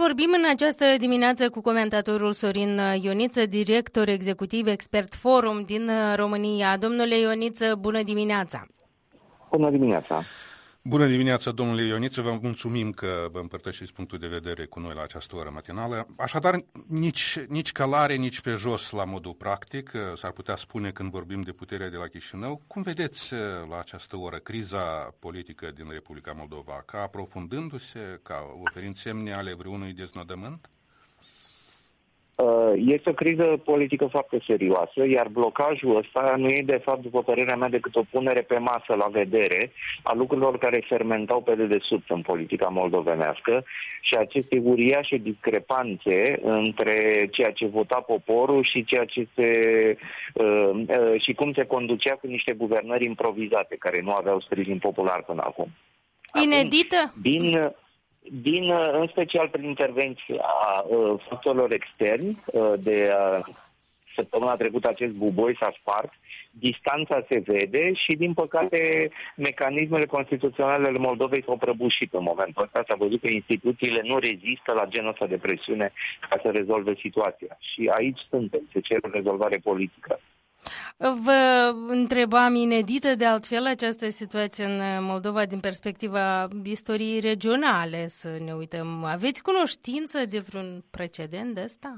vorbim în această dimineață cu comentatorul Sorin Ioniță, director executiv Expert Forum din România. Domnule Ioniță, bună dimineața! Bună dimineața! Bună dimineața, domnule Ioniță, vă mulțumim că vă împărtășiți punctul de vedere cu noi la această oră matinală. Așadar, nici călare, nici pe jos la modul practic, s-ar putea spune când vorbim de puterea de la Chișinău. Cum vedeți la această oră criza politică din Republica Moldova? Ca aprofundându-se, ca oferind semne ale vreunui deznodământ? Este o criză politică foarte serioasă, iar blocajul ăsta nu e, de fapt, după părerea mea, decât o punere pe masă la vedere a lucrurilor care fermentau pe dedesubt în politica moldovenească și aceste uriașe discrepanțe între ceea ce vota poporul și ceea ce și cum se conducea cu niște guvernări improvizate, care nu aveau sprijin popular până acum. Inedită? În special prin intervenția factorilor externi, săptămâna trecută acest buboi s-a spart, distanța se vede și, din păcate, mecanismele constituționale ale Moldovei s-au prăbușit în momentul ăsta. S-a văzut că instituțiile nu rezistă la genul ăsta de presiune ca să rezolve situația. Și aici suntem, se cere o rezolvare politică. Vă întrebam, inedită de altfel această situație în Moldova din perspectiva istoriei regionale, să ne uităm. Aveți cunoștință de vreun precedent de ăsta?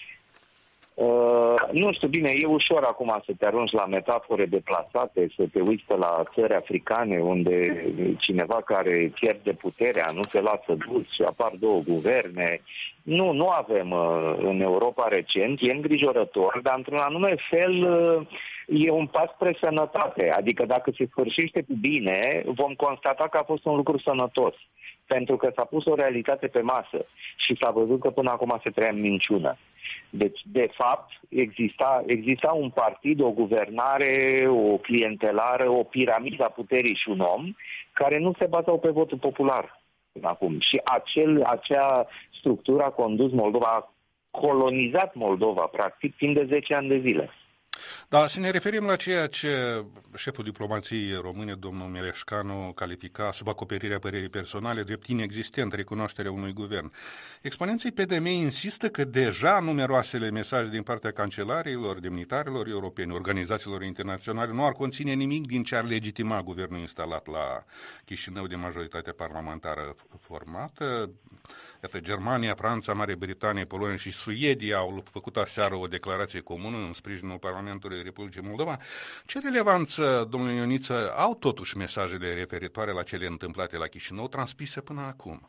Nu știu, bine, e ușor acum să te arunci la metafore deplasate, să te uiți pe la țări africane unde cineva care pierde puterea nu se lasă dus și apar două guverne. Nu avem în Europa recent, e îngrijorător, dar într-un anume fel e un pas spre sănătate. Adică dacă se sfârșește cu bine, vom constata că a fost un lucru sănătos. Pentru că s-a pus o realitate pe masă și s-a văzut că până acum se trăia în minciună. Deci, de fapt, exista un partid, o guvernare, o clientelară, o piramidă a puterii și un om care nu se bazau pe votul popular până acum. Și acea structură a condus Moldova, a colonizat Moldova, practic, timp de 10 ani de zile. Da, să ne referim la ceea ce șeful diplomației române, domnul Mileșcanu, califica sub acoperirea părerii personale drept inexistent recunoașterea unui guvern. Exponenții PDM insistă că deja numeroasele mesaje din partea cancelarilor, demnitarilor europeni, organizațiilor internaționale nu ar conține nimic din ce ar legitima guvernul instalat la Chișinău de majoritate parlamentară formată. Iată, Germania, Franța, Marea Britanie, Polonia și Suedia au făcut aseară o declarație comună în sprijinul Parlamentului Republicii Moldova. Ce relevanță, domnule Ioniță, au totuși mesajele referitoare la cele întâmplate la Chișinău transmise până acum?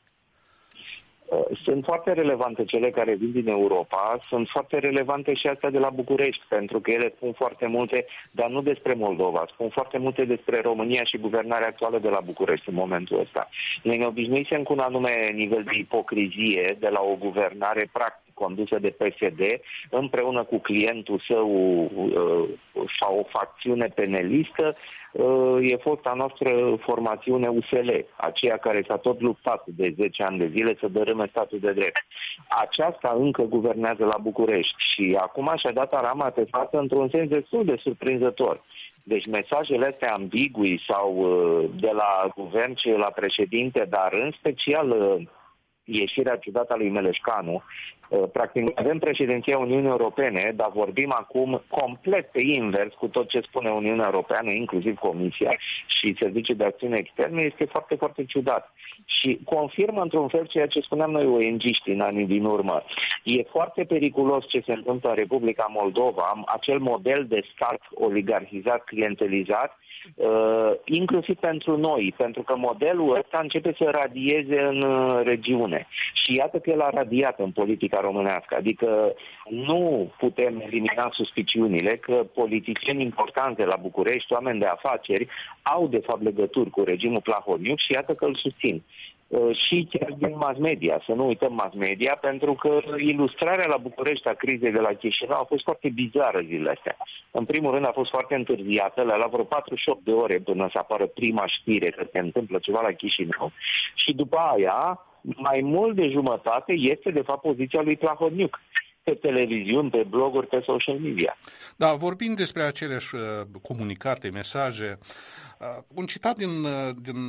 Sunt foarte relevante cele care vin din Europa, sunt foarte relevante și astea de la București, pentru că ele spun foarte multe, dar nu despre Moldova, spun foarte multe despre România și guvernarea actuală de la București în momentul ăsta. Noi ne obișnuisem cu un anume nivel de ipocrizie de la o guvernare practic condusă de PSD, împreună cu clientul său sau o facțiune penelistă, e fosta noastră formațiune USL, aceea care s-a tot luptat de 10 ani de zile să dărâme statul de drept. Aceasta încă guvernează la București și acum și-a dat arama pe față într-un sens destul de surprinzător. Deci mesajele astea ambigui sau de la guvern și la președinte, dar în special ieșirea ciudată a lui Mileșcanu. Practic, avem președinția Uniunii Europene, dar vorbim acum complet pe invers cu tot ce spune Uniunea Europeană, inclusiv Comisia și Serviciul de Acțiune Externă, este foarte, foarte ciudat. Și confirmă într-un fel ceea ce spuneam noi ONG-ști în anii din urmă. E foarte periculos ce se întâmplă în Republica Moldova, acel model de stat oligarhizat, clientelizat, inclusiv pentru noi, pentru că modelul ăsta începe să radieze în regiune. Și iată că el a radiat în politica românească. Adică nu putem elimina suspiciunile că politicieni importanți de la București, oameni de afaceri, au de fapt legături cu regimul Plahotniuc și iată că îl susțin. Și chiar din mass media, să nu uităm mass media, pentru că ilustrarea la București a crizei de la Chișinău a fost foarte bizară zilele astea. În primul rând a fost foarte întârziată, le-a luat vreo 48 de ore până să apară prima știre că se întâmplă ceva la Chișinău și după aia mai mult de jumătate este de fapt poziția lui Plahotniuc. pe televiziuni, pe bloguri, pe social media. Da, vorbind despre aceleași comunicate, mesaje, un citat din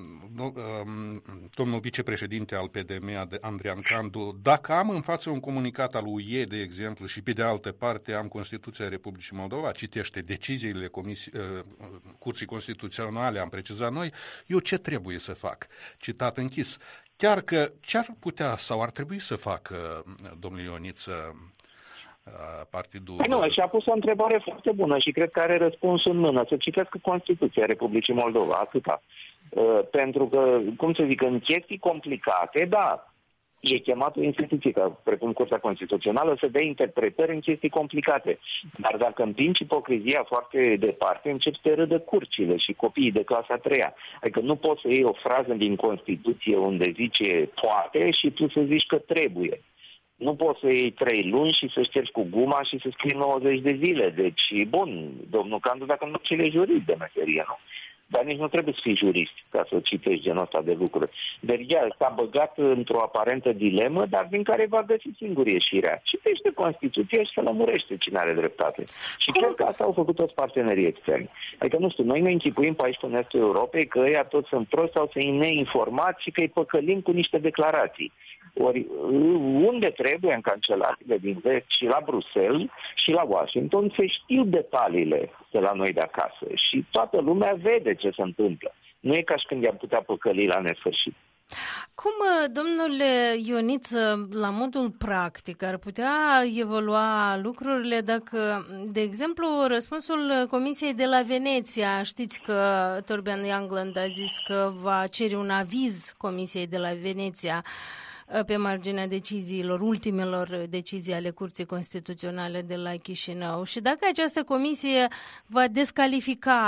domnul vicepreședinte al PDM, Andrian Candu: dacă am în față un comunicat al UE, de exemplu, și pe de altă parte am Constituția Republicii Moldova, citește deciziile Curții Constituționale, am precizat noi, eu ce trebuie să fac? Citat închis. Chiar că ce ar putea sau ar trebui să facă domnul Ioniță partidul... Nu, și-a pus o întrebare foarte bună și cred că are răspunsul în mână. Să citească Constituția Republicii Moldova, atâta. Pentru că, cum să zic, în chestii complicate, da, e chemat o instituție, precum Curtea Constituțională, să dea interpretări în chestii complicate. Dar dacă împingi ipocrizia foarte departe, încep să te râdă curcile și copiii de clasa 3-a. Adică nu poți să iei o frază din Constituție unde zice poate și tu să zici că trebuie. Nu poți să iei 3 luni și să ștergi cu guma și să scrii 90 de zile. Deci, bun, domnul Candu, dacă nu cele jurist de meserie, nu? Dar nici nu trebuie să fii jurist ca să citești genul ăsta de lucruri. Deci, el s-a băgat într-o aparentă dilemă, dar din care va găsi singur ieșirea. Citește Constituția și să lămurește cine are dreptate. Și cred că asta au făcut toți partenerii externi. Adică, nu știu, noi ne închipuim pe aici, în estul Europei, că ăia toți sunt proști sau sunt neinformați și că îi păcălim cu niște declarații. Ori unde trebuie, în cancelariile din vest și la Bruxelles și la Washington, se știu detaliile de la noi de acasă și toată lumea vede ce se întâmplă. Nu e ca și când i-am putea păcăli la nesfârșit. Cum, domnule Ioniță, la modul practic, ar putea evolua lucrurile dacă, de exemplu, răspunsul Comisiei de la Veneția, știți că Torbjörn Jagland a zis că va cere un aviz Comisiei de la Veneția pe marginea deciziilor, ultimelor decizii ale Curții Constituționale de la Chișinău. Și dacă această comisie va descalifica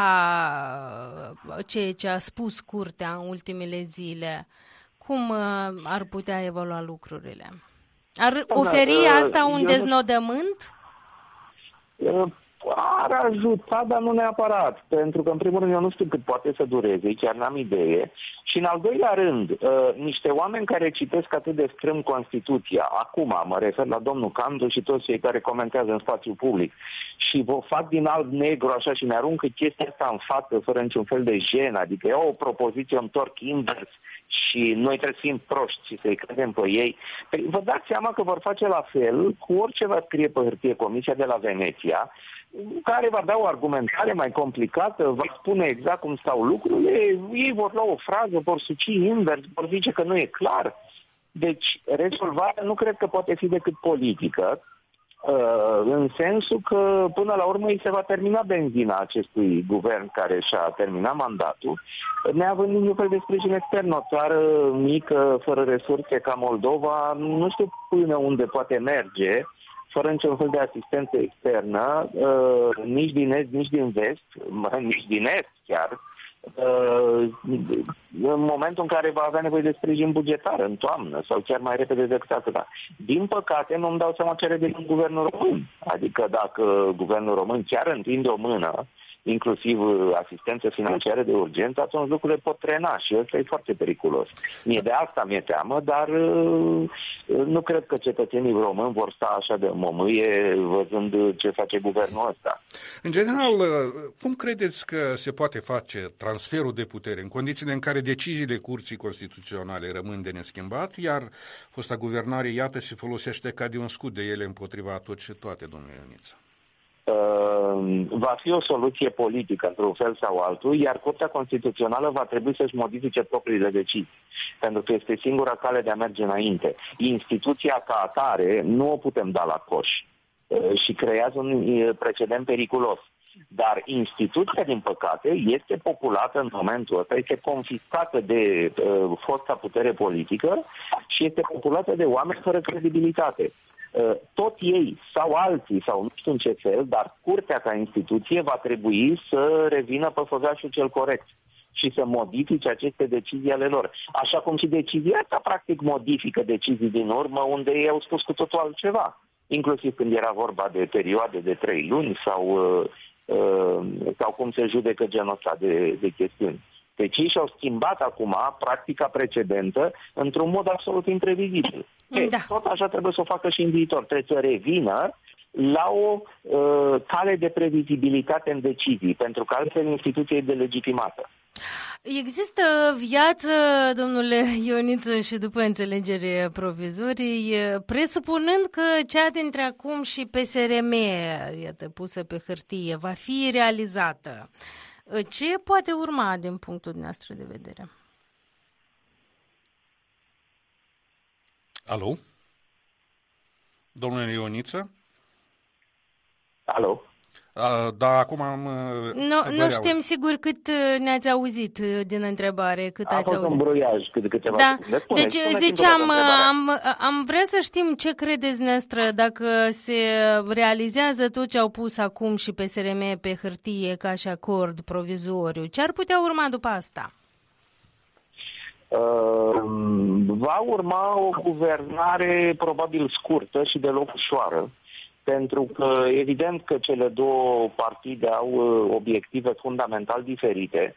ceea ce a spus Curtea în ultimele zile, cum ar putea evolua lucrurile? Ar oferi asta un deznodământ? Ar ajuta, dar nu neapărat. Pentru că, în primul rând, eu nu știu cât poate să dureze, chiar n-am idee. Și, în al doilea rând, niște oameni care citesc atât de strâm Constituția, acum mă refer la domnul Candu și toți cei care comentează în spațiu public, și vă fac din alb-negru așa și mi-aruncă chestia asta în față fără niciun fel de jenă, adică iau o propoziție, o întorc invers și noi trebuie să fim proști și să-i credem pe ei. Păi, vă dați seama că vor face la fel cu orice va scrie pe hârtie Comisia de la Veneția, care va da o argumentare mai complicată, va spune exact cum stau lucrurile, ei vor lua o frază, vor suci invers, vor zice că nu e clar. Deci, rezolvarea nu cred că poate fi decât politică, în sensul că, până la urmă, îi se va termina benzina acestui guvern care și-a terminat mandatul, neavând niciun fel de sprijin extern. O țară mică, fără resurse ca Moldova, nu știu până unde poate merge, fără niciun fel de asistență externă, nici din est, nici din vest, nici din est chiar, în momentul în care va avea nevoie de sprijin bugetar în toamnă sau chiar mai repede decât atâta. Din păcate, nu-mi dau seama ce are de guvernul român. Adică dacă guvernul român chiar întinde o mână, inclusiv asistență financiară de urgență, atunci lucrurile pot trena și ăsta e foarte periculos. Mie de asta mi-e teamă, dar nu cred că cetățenii români vor sta așa de momâie văzând ce face guvernul ăsta. În general, cum credeți că se poate face transferul de putere în condițiile în care deciziile Curții Constituționale rămân de neschimbat, iar fosta guvernare, iată, se folosește ca de un scut de ele împotriva tot și toate, domnule Ioniță? Va fi o soluție politică, într-un fel sau altul, iar Curtea Constituțională va trebui să-și modifice propriile decizii, pentru că este singura cale de a merge înainte. Instituția ca atare nu o putem da la coș și creează un precedent periculos. Dar instituția, din păcate, este populată în momentul ăsta, este confiscată de fosta putere politică și este populată de oameni fără credibilitate. Tot ei sau alții sau nu știu în ce fel, dar Curtea ca instituție va trebui să revină pe făgașul cel corect și să modifice aceste decizii ale lor. Așa cum și decizia asta practic modifică decizii din urmă unde ei au spus cu totul altceva. Inclusiv când era vorba de perioade de 3 luni sau cum se judecă genul ăsta de chestiuni. Deci ei și-au schimbat acum practica precedentă într-un mod absolut imprevizibil. Da. Tot așa trebuie să o facă și în viitor. Trebuie să revină la o cale de previzibilitate în decizii, pentru că altfel instituția e delegitimată. Există viață, domnule Ioniță, și după înțelegere provizorii, presupunând că cea dintre acum și PSRM, iată, pusă pe hârtie, va fi realizată. Ce poate urma din punctul dumneavoastră de vedere? Alo? Domnule Ioniță? Alo? Da, acum am... Nu știm sigur cât ne-ați auzit din întrebare, cât ați auzit. A fost un bruiaj câteva secunde. Deci ziceam, am vrea să știm ce credeți dumneavoastră dacă se realizează tot ce au pus acum și PSRM pe hârtie ca și acord provizoriu. Ce ar putea urma după asta? Va urma o guvernare probabil scurtă și deloc ușoară, pentru că evident că cele două partide au obiective fundamental diferite.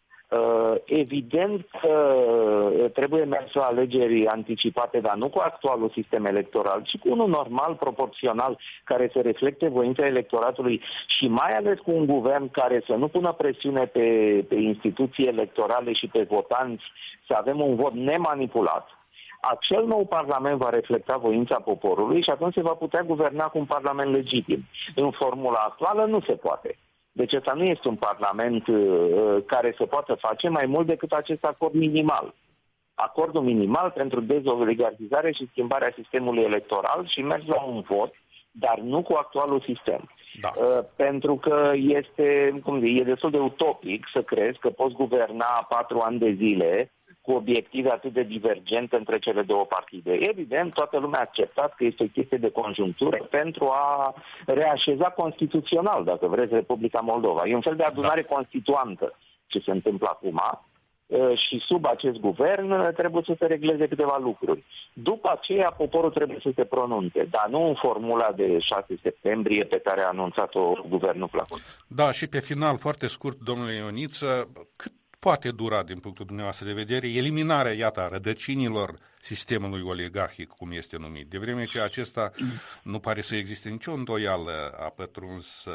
Evident că trebuie mers la alegeri anticipate, dar nu cu actualul sistem electoral, ci cu unul normal, proporțional, care să reflecte voința electoratului și mai ales cu un guvern care să nu pună presiune pe instituții electorale și pe votanți, să avem un vot nemanipulat. Acel nou parlament va reflecta voința poporului și atunci se va putea guverna cu un parlament legitim. În formula actuală nu se poate. Deci ăsta nu este un parlament care să poată face mai mult decât acest acord minimal. Acordul minimal pentru dezoligarhizare și schimbarea sistemului electoral și mers la un vot, dar nu cu actualul sistem. Da. Pentru că e destul de utopic să crezi că poți guverna 4 ani de zile cu obiective atât de divergente între cele două partide. Evident, toată lumea a acceptat că este o chestie de conjunctură pentru a reașeza constituțional, dacă vreți, Republica Moldova. E un fel de adunare constituantă ce se întâmplă acum și sub acest guvern trebuie să se regleze câteva lucruri. După aceea, poporul trebuie să se pronunțe, dar nu în formula de 6 septembrie pe care a anunțat-o guvernul Placon. Da, și pe final, foarte scurt, domnule Ioniță, cât poate dura, din punctul dumneavoastră de vedere, eliminarea, iată, a rădăcinilor sistemului oligarhic, cum este numit, de vreme ce acesta nu pare să existe nicio îndoială, a pătruns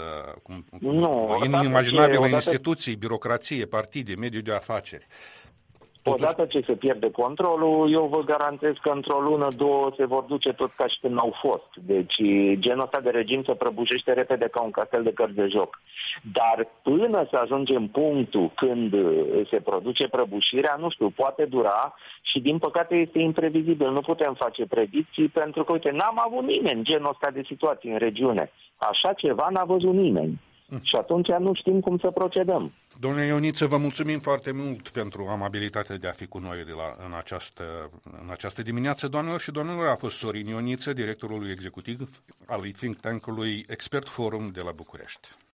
în imaginabile instituții, birocrație, partide, mediul de afaceri. Odată ce se pierde controlul, eu vă garantez că într-o lună, două se vor duce tot ca și când n-au fost. Deci genul ăsta de regim se prăbușește repede ca un castel de cărți de joc. Dar până să ajungem punctul când se produce prăbușirea, nu știu, poate dura și din păcate este imprevizibil. Nu putem face predicții pentru că, uite, n-am avut nimeni genul ăsta de situații în regiune. Așa ceva n-a văzut nimeni. Și atunci nu știm cum să procedăm. Domnule Ioniță, vă mulțumim foarte mult pentru amabilitatea de a fi cu noi în această dimineață. Doamnelor și domnilor, a fost Sorin Ioniță, directorul executiv al think tank-ului Expert Forum de la București.